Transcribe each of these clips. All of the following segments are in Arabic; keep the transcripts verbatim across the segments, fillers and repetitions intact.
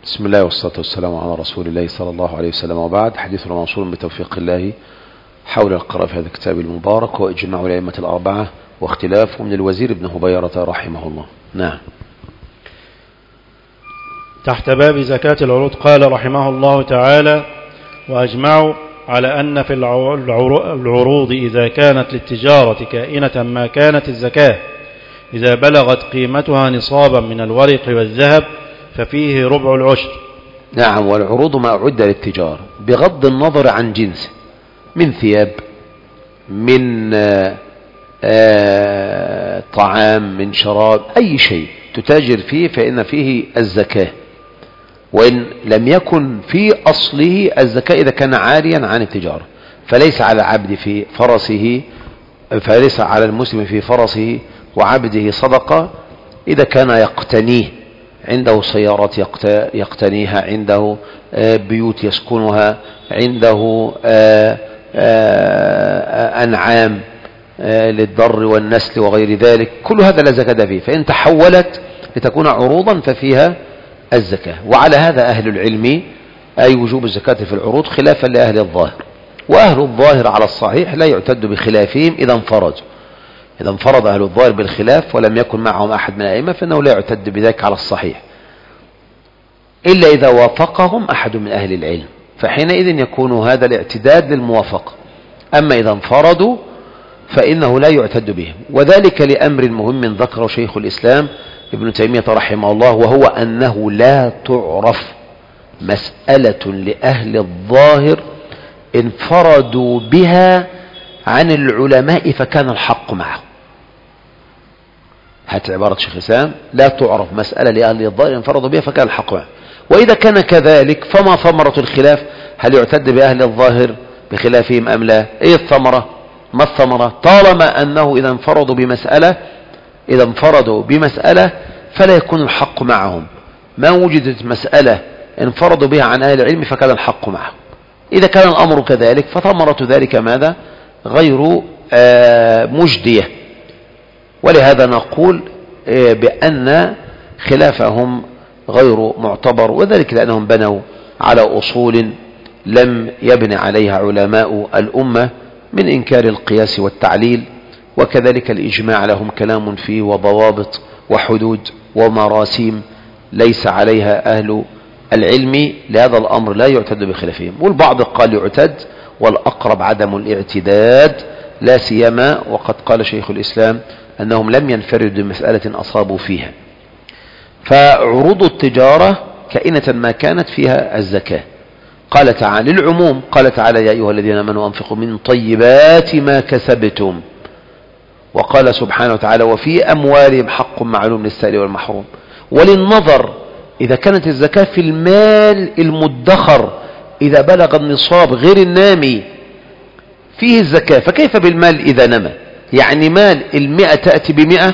بسم الله والصلاة والسلام على رسول الله صلى الله عليه وسلم، وبعد. حديثنا موصول بتوفيق الله حول القراءة في هذا الكتاب المبارك، وإجماع الأئمة الأربعة واختلاف من الوزير ابن هبيرة رحمه الله. نعم. تحت باب زكاة العروض قال رحمه الله تعالى: وأجمعوا على أن في العروض إذا كانت للتجارة كائنة ما كانت الزكاة إذا بلغت قيمتها نصابا من الورق والذهب ففيه ربع العشر. نعم. والعروض ما أعد للتجارة بغض النظر عن جنسه، من ثياب، من آآ آآ طعام، من شراب، أي شيء تتاجر فيه فإن فيه الزكاة، وإن لم يكن في أصله الزكاة إذا كان عاريا عن التجارة. فليس على العبد في فرسه فليس على المسلم في فرسه وعبده صدقة إذا كان يقتنيه، عنده سيارات يقتنيها، عنده بيوت يسكنها، عنده أنعام للضر والنسل وغير ذلك، كل هذا لا زكاة فيه. فإن تحولت لتكون عروضا ففيها الزكاة. وعلى هذا أهل العلم أي وجوب الزكاة في العروض، خلافا لأهل الظاهر. وأهل الظاهر على الصحيح لا يعتد بخلافهم إذا انفردوا. إذا انفرد أهل الظاهر بالخلاف ولم يكن معهم أحد من الأئمة فإنه لا يعتد بذلك على الصحيح، إلا إذا وافقهم أحد من أهل العلم، فحينئذ يكون هذا الاعتداد للموافقة. أما إذا انفردوا فإنه لا يعتد بهم، وذلك لأمر مهم ذكره شيخ الإسلام ابن تيمية رحمه الله، وهو أنه لا تعرف مسألة لأهل الظاهر انفردوا بها عن العلماء فكان الحق معه. هات عبارة شيخ الإسلام: لا تعرف مسألة لأهل الظاهر انفردوا بها فكان الحق معه. وإذا كان كذلك فما ثمرة الخلاف؟ هل يعتد بأهل الظاهر بخلافهم أم لا؟ إيه الثمرة؟ ما الثمرة؟ طالما أنه إذا انفردوا بمسألة إذا انفردوا بمسألة فلا يكون الحق معهم. ما وجدت مسألة انفردوا بها عن أهل العلم فكان الحق معهم. إذا كان الأمر كذلك فثمرة ذلك ماذا؟ غير مجدية. ولهذا نقول بأن خلافهم غير معتبر، وذلك لأنهم بنوا على أصول لم يبن عليها علماء الأمة من إنكار القياس والتعليل، وكذلك الإجماع لهم كلام فيه وضوابط وحدود ومراسيم ليس عليها أهل العلم. لهذا الأمر لا يعتد بخلافهم. والبعض قال يعتد، والأقرب عدم الاعتداد، لا سيما وقد قال شيخ الإسلام أنهم لم ينفردوا بمسألة أصابوا فيها. فعروض التجارة كائنة ما كانت فيها الزكاة. قال تعالى للعموم، قال تعالى: يا أيها الذين آمنوا أنفقوا من طيبات ما كسبتم. وقال سبحانه وتعالى: وفي أموالهم حق معلوم للسائل والمحروم. وللنظر إذا كانت الزكاة في المال المدخر إذا بلغ النصاب غير النامي فيه الزكاة، فكيف بالمال إذا نمى؟ يعني مال المئة تأتي بمئة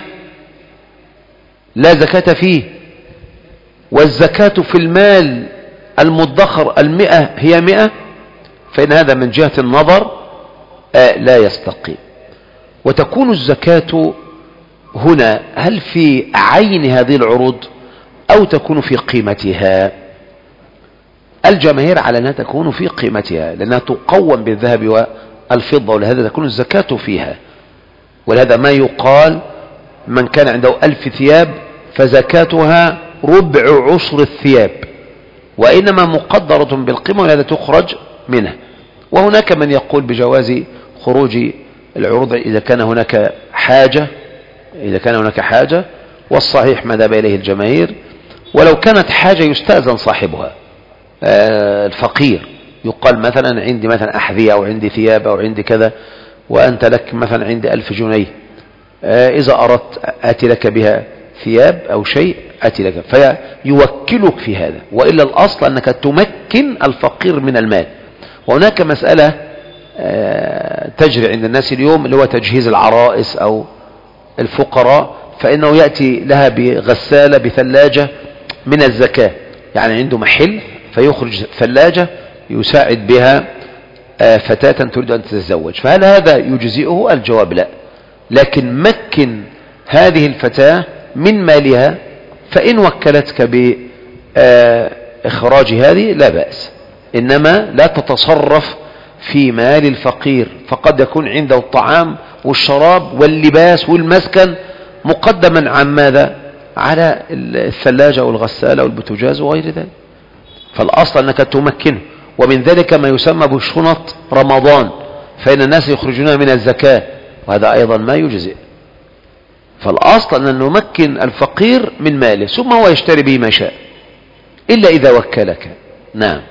لا زكاة فيه، والزكاة في المال المدخر المئة هي مئة، فإن هذا من جهة النظر آه لا يستقيم. وتكون الزكاة هنا هل في عين هذه العروض أو تكون في قيمتها؟ الجماهير على أنها تكون في قيمتها، لأنها تقوم بالذهب والفضة، ولهذا تكون الزكاة فيها. ولهذا ما يقال: من كان عنده ألف ثياب فزكاتها ربع عشر الثياب، وإنما مقدرة بالقيمة، ولهذا تخرج منها. وهناك من يقول بجواز خروج العروض إذا كان هناك حاجة إذا كان هناك حاجة والصحيح ما ذهب إليه الجماهير. ولو كانت حاجة يستأذن صاحبها، آه الفقير، يقال مثلا عندي مثلا أحذية أو عندي ثياب أو عندي كذا، وأنت لك مثلا عندي ألف جنيه، آه إذا أردت أتي لك بها ثياب أو شيء أتي لك، فيوكلك في هذا. وإلا الأصل أنك تمكن الفقير من المال. وهناك مسألة آه تجري عند الناس اليوم، اللي هو تجهيز العرائس أو الفقراء، فإنه يأتي لها بغسالة بثلاجة من الزكاة، يعني عنده محل فيخرج ثلاجة يساعد بها فتاة تريد أن تتزوج. فهل هذا يجزئه؟ الجواب لا. لكن مكن هذه الفتاة من مالها، فإن وكلتك إخراج هذه لا بأس، إنما لا تتصرف في مال الفقير، فقد يكون عنده الطعام والشراب واللباس والمسكن مقدما عن ماذا؟ على الثلاجة والغسالة والبوتاجاز وغير ذلك. فالأصل أنك تمكنه، ومن ذلك ما يسمى بشنط رمضان، فإن الناس يخرجونها من الزكاة، وهذا أيضا ما يجزئ. فالأصل أن نمكن الفقير من ماله، ثم هو يشتري به ما شاء، إلا إذا وكلك. نعم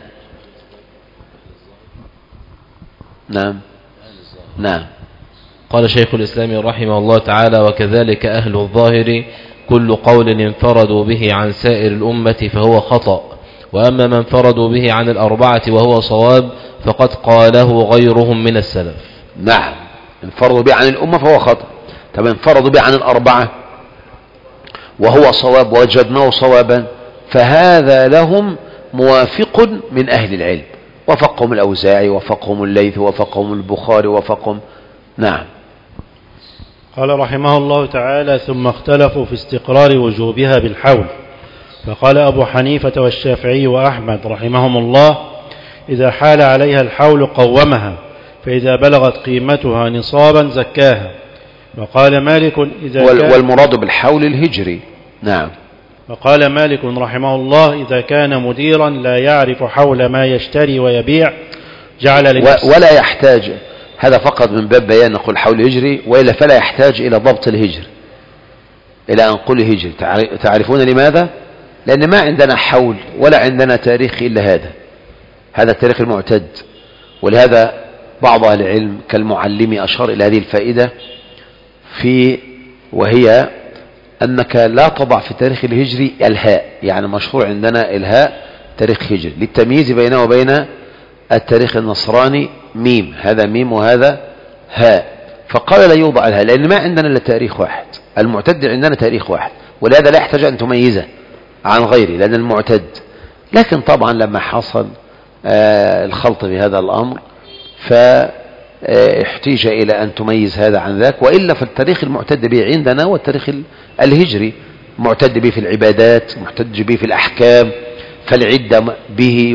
نعم نعم. قال شيخ الإسلام رحمه الله تعالى: وكذلك أهل الظاهر كل قول انفردوا به عن سائر الأمة فهو خطأ، وأما من انفردوا به عن الأربعة وهو صواب فقد قاله غيرهم من السلف. نعم، انفردوا به عن الأمة فهو خطأ. طب انفردوا به عن الأربعة وهو صواب ووجدناه صوابا، فهذا لهم موافق من أهل العلم، وفقهم الأوزاعي وفقهم الليث وفقهم البخاري وفقهم. نعم. قال رحمه الله تعالى: ثم اختلفوا في استقرار وجوبها بالحول، فقال أبو حنيفة والشافعي وأحمد رحمهم الله: إذا حال عليها الحول قومها، فإذا بلغت قيمتها نصابا زكاها. وقال مالك: إذا كان والمراد بالحول الهجري. نعم. وقال مالك رحمه الله: إذا كان مديرا لا يعرف حول ما يشتري ويبيع جعل لنفسه، ولا يحتاج، هذا فقط من باب بيان نقول حول هجري، وإلا فلا يحتاج إلى ضبط الهجر، إلى أن نقول هجري. تعرفون لماذا؟ لأن ما عندنا حول ولا عندنا تاريخ إلا هذا هذا التاريخ المعتد. ولهذا بعض أهل العلم كالمعلم أشار إلى هذه الفائدة، في وهي أنك لا تضع في التاريخ الهجري الهاء، يعني مشهور عندنا الهاء تاريخ هجري للتمييز بينه وبين التاريخ النصراني ميم، هذا ميم وهذا هاء، فقال لا يوضع الهاء لأن ما عندنا إلا تاريخ واحد، المعتد عندنا تاريخ واحد، ولهذا لا يحتاج أن تميزه عن غيره لأن المعتد. لكن طبعا لما حصل آه الخلط بهذا الأمر فاحتاج إلى أن تميز هذا عن ذاك، وإلا فالتاريخ المعتد به عندنا والتاريخ الهجري معتد به في العبادات، معتد به في الأحكام، فالعدة به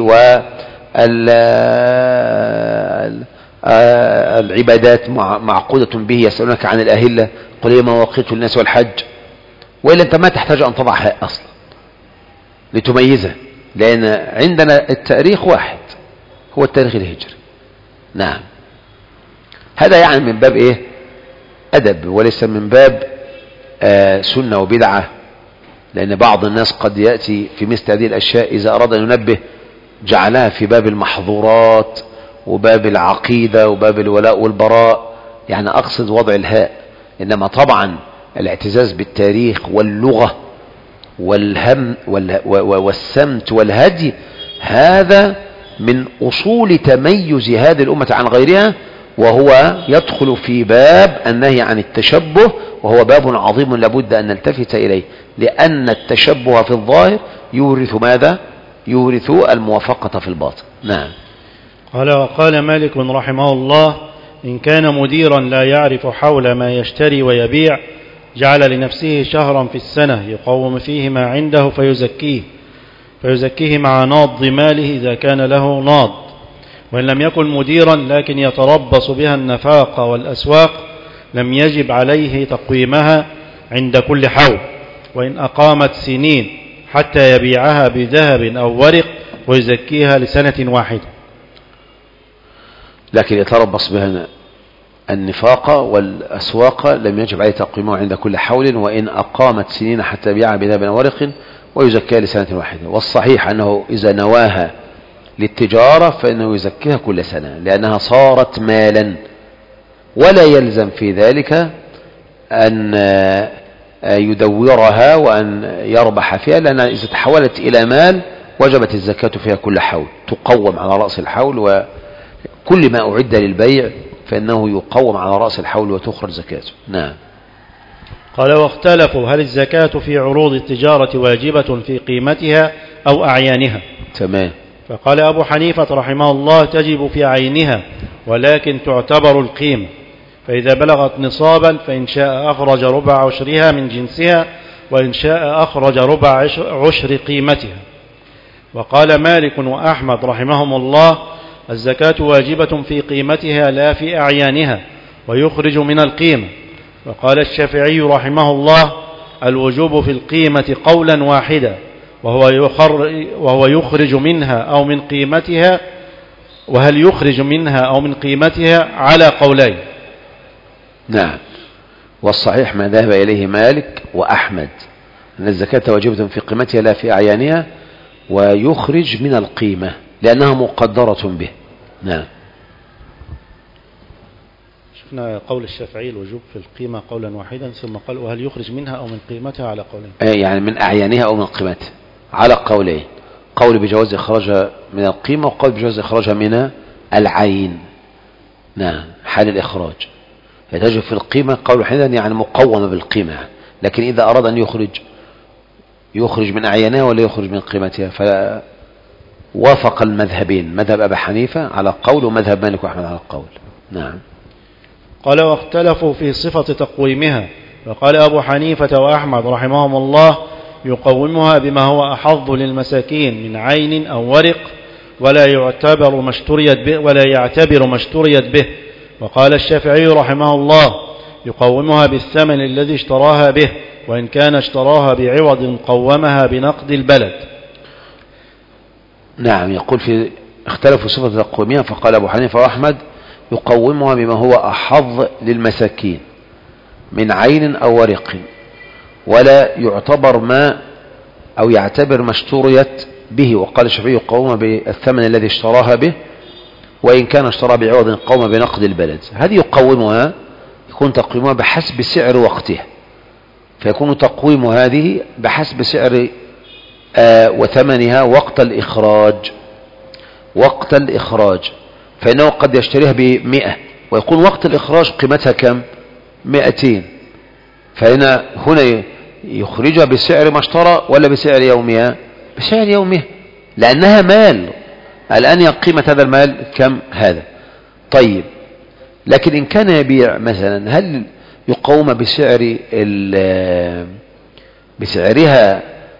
والعبادات معقودة به. يسألونك عن الأهلة قل هي مواقيت للناس والحج، وإلا أنت ما تحتاج أن تضع هاء أصلا لتميزه، لأن عندنا التاريخ واحد هو التاريخ الهجري. نعم. هذا يعني من باب إيه؟ أدب، وليس من باب آه سنة وبدعة، لأن بعض الناس قد يأتي في مثل هذه الأشياء إذا أراد أن ينبه جعلها في باب المحظورات وباب العقيدة وباب الولاء والبراء، يعني أقصد وضع الهاء. إنما طبعا الاعتزاز بالتاريخ واللغة والهم والسمت والهدي هذا من أصول تميز هذه الأمة عن غيرها، وهو يدخل في باب النهي عن التشبه، وهو باب عظيم لابد أن نلتفت إليه، لأن التشبه في الظاهر يورث ماذا؟ يورث الموافقة في الباطن. نعم. قال وقال مالك رحمه الله: إن كان مديرا لا يعرف حول ما يشتري ويبيع جعل لنفسه شهرا في السنة يقوم فيه ما عنده فيزكيه فيزكيه مع ناض ماله إذا كان له ناض، وإن لم يكن مديرا لكن يتربص بها النفاق والأسواق لم يجب عليه تقويمها عند كل حول، وإن أقامت سنين حتى يبيعها بذهب أو ورق ويزكيها لسنة واحدة. لكن يتربص بها النفاق والأسواق لم يجب عليه تقويمها عند كل حول، وإن أقامت سنين حتى يبيعها بذهب أو ورق ويزكيها لسنة واحدة. والصحيح أنه إذا نواها للتجارة فإنه يزكيها كل سنة، لأنها صارت مالا، ولا يلزم في ذلك أن يدورها وأن يربح فيها، لأنها إذا تحولت إلى مال وجبت الزكاة فيها كل حول، تقوم على رأس الحول، وكل ما أعد للبيع فإنه يقوم على رأس الحول وتخرج زكاته. نعم. قال واختلفوا هل الزكاة في عروض التجارة واجبة في قيمتها أو أعيانها؟ تمام. فقال أبو حنيفة رحمه الله: تجب في عينها ولكن تعتبر القيمة، فإذا بلغت نصابا فإن شاء أخرج ربع عشرها من جنسها، وإن شاء أخرج ربع عشر قيمتها. وقال مالك وأحمد رحمهم الله الزكاة واجبة في قيمتها لا في أعيانها ويخرج من القيمة. وقال الشافعي رحمه الله الوجوب في القيمة قولا واحدا وهو, يخر وهو يخرج منها أو من قيمتها، وهل يخرج منها أو من قيمتها على قولين. نعم، والصحيح ما ذهب إليه مالك وأحمد أن الزكاة واجبة في قيمتها لا في أعيانها ويخرج من القيمة لأنها مقدرة به. نعم. شفنا قول الشافعي الوجوب في القيمة قولا واحدا، ثم قال وهل يخرج منها أو من قيمتها على قولين. أي يعني من أعيانها أو من قيمتها على قولين، قول بجواز إخراجها من القيمة وقول بجواز إخراجها من العين. نعم، حال الإخراج يتجب في القيمة قول واحدا يعني مقومة بالقيمة، لكن إذا أراد أن يخرج يخرج من أعيانها ولا يخرج من قيمتها، فوافق المذهبين مذهب أبي حنيفة على قول ومذهب مالك وأحمد على قول. نعم. قال واختلفوا في صفة تقويمها، وقال أبو حنيفة وأحمد رحمهم الله يقومها بما هو أحظ للمساكين من عين أو ورق ولا يعتبر ما اشتريت به ولا يعتبر ما اشتريت به. وقال الشافعي رحمه الله يقومها بالثمن الذي اشتراها به، وإن كان اشتراها بعوض قومها بنقد البلد. نعم، يقول في اختلفوا صفة تقويمها، فقال أبو حنيفة وأحمد يقومها بما هو أحظ للمساكين من عين أو ورق ولا يعتبر ما أو يعتبر ما اشتريت به. وقال الشافعي يقومها بالثمن الذي اشتراها به، وإن كان اشترى بعوض قوم بنقد البلد. هذه يقومها يكون تقويمها بحسب سعر وقتها، فيكون تقويم هذه بحسب سعر آه وثمنها وقت الإخراج وقت الإخراج فإنه قد يشتريها بمئة ويكون وقت الإخراج قيمتها كم؟ مئتين، فهنا هنا يخرجها بسعر ما اشترى ولا بسعر يومها؟ بسعر يومها، لأنها مال. الآن قيمة هذا المال كم هذا؟ طيب، لكن إن كان يبيع مثلا هل يقوم بسعر بسعرها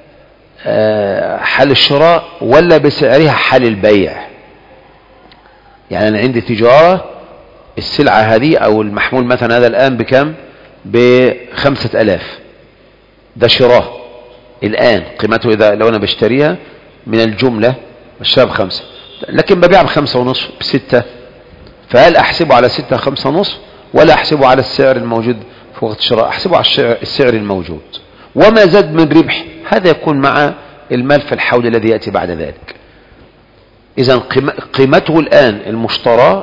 حال الشراء ولا بسعرها حال البيع؟ يعني أنا عندي تجارة، السلعة هذه أو المحمول مثلا هذا الآن بكم؟ بخمسة ألاف، ده شراه الآن قيمته إذا لو أنا بشتريها من الجملة بشتريها بخمسة، لكن ببيع بخمسة ونصف بستة، فهل أحسبه على ستة خمسة ونصف ولا أحسبه على السعر الموجود في وقت الشراء؟ أحسبه على السعر الموجود، وما زاد من ربح هذا يكون مع المال في الحول الذي يأتي بعد ذلك. إذن قيمته الآن المشترى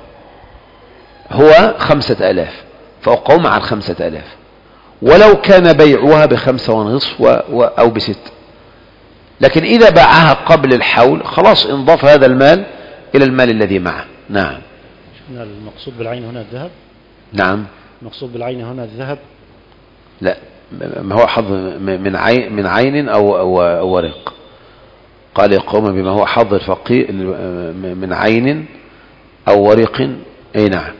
هو خمسة ألاف، فأقوم على الخمسة ألاف، ولو كان بيعها بخمسة ونصف و... و... أو بست، لكن إذا باعها قبل الحول خلاص انضاف هذا المال إلى المال الذي معه. نعم. المقصود بالعين هنا الذهب؟ نعم، المقصود بالعين هنا الذهب؟ لا، ما هو حظ من عين من عين أو, أو, أو ورق. قال يقوم بما هو حظ الفقير من عين أو ورق. أي نعم.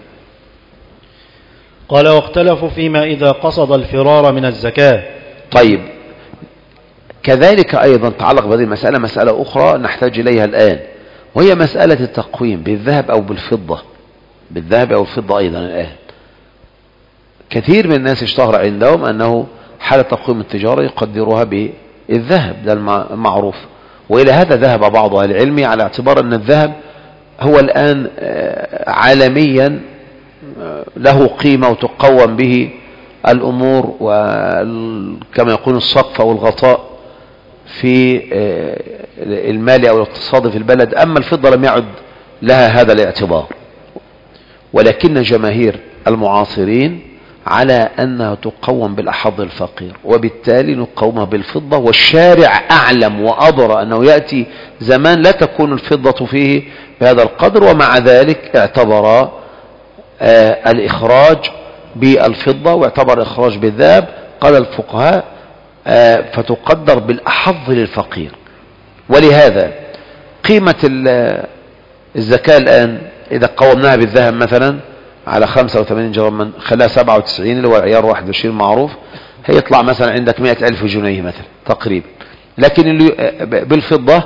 قال واختلفوا فيما إذا قصد الفرار من الزكاة. طيب، كذلك أيضا تعلق بهذه المسألة مسألة أخرى نحتاج إليها الآن، وهي مسألة التقويم بالذهب أو بالفضة بالذهب أو الفضة أيضا. الآن كثير من الناس اشتهر عندهم أنه حالة تقويم التجارة يقدرها بالذهب، ده المعروف، وإلى هذا ذهب بعض أهل العلم على اعتبار أن الذهب هو الآن عالميا له قيمة وتقوم به الأمور، وكما يقول السقف أو الغطاء في المال أو الاقتصاد في البلد. أما الفضة لم يعد لها هذا الاعتبار، ولكن جماهير المعاصرين على أنها تقوم بالأحظ الفقير، وبالتالي نقومها بالفضة. والشارع أعلم وأدرى أنه يأتي زمان لا تكون الفضة فيه بهذا القدر، ومع ذلك اعتبر آه الإخراج بالفضة واعتبر الإخراج بالذهب. قال الفقهاء آه فتقدر بالأحظ للفقير. ولهذا قيمة الزكاة الآن إذا قومناها بالذهب مثلا على خمسة وثمانين جراما خلاها سبعة وتسعين اللي هو عيار واحد وعشرين معروف، هيطلع مثلا عندك مئة ألف جنيه مثلا تقريبا. لكن اللي بالفضة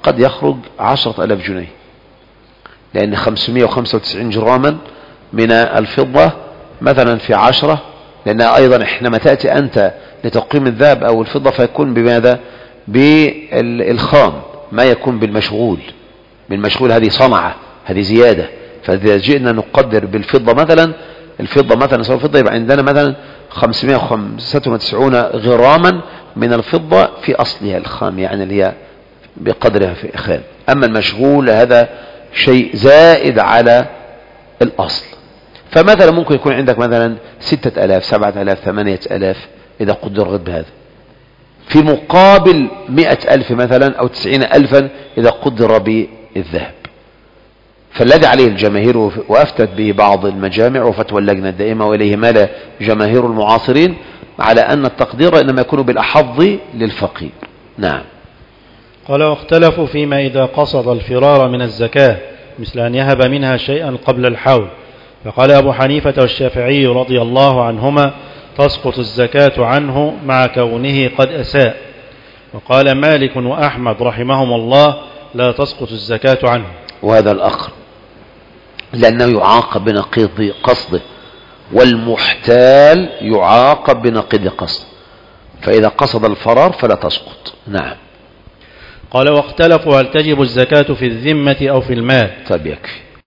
قد يخرج عشرة ألاف جنيه، لأن خمسمائة وخمسة وتسعين جراما من الفضة مثلا في عشرة، لأن أيضا حينما تأتي أنت لتقييم الذهب أو الفضة فيكون بماذا؟ بالخام، ما يكون بالمشغول. بالمشغول هذه صنعة، هذه زيادة. فإذا جئنا نقدر بالفضة مثلا، الفضة مثلا سوى الفضة يبقى عندنا مثلا خمسمائة وخمسة وتسعين غراما من الفضة في أصلها الخام، يعني اللي هي بقدرها في خام. أما المشغول هذا شيء زائد على الأصل. فمثلا ممكن يكون عندك مثلا ستة ألاف سبعة ألاف ثمانية ألاف إذا قدر بهذا، في مقابل مئة ألف مثلا أو تسعين ألفا إذا قدر بالذهب. فالذي عليه الجماهير وأفتت به بعض المجامع وفتوى اللجنة الدائمة وإليه مال جماهير المعاصرين على أن التقدير إنما يكون بالأحظ للفقير. نعم. قال واختلفوا فيما إذا قصد الفرار من الزكاة مثل أن يهب منها شيئا قبل الحول، فقال أبو حنيفة والشافعي رضي الله عنهما تسقط الزكاة عنه مع كونه قد أساء، وقال مالك وأحمد رحمهم الله لا تسقط الزكاة عنه. وهذا الأقرب، لأنه يعاقب بنقيض قصده، والمحتال يعاقب بنقيض قصده، فإذا قصد الفرار فلا تسقط. نعم. قال واختلفوا هل تجب الزكاة في الذمة أو في المال. طيب يكفي.